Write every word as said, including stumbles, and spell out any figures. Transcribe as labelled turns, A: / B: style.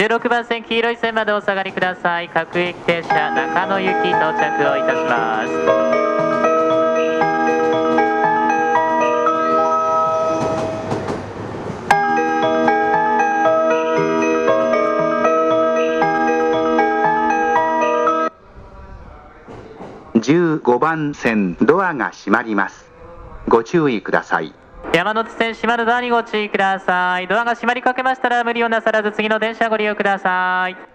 A: じゅうろくばん線黄色い線までお下がりください。各駅停車中野行き到着をいたします。
B: じゅうごばん線ドアが閉まります。ご注意ください。
A: 山手線閉まるドアにご注意ください。ドアが閉まりかけましたら無理をなさらず次の電車ご利用ください。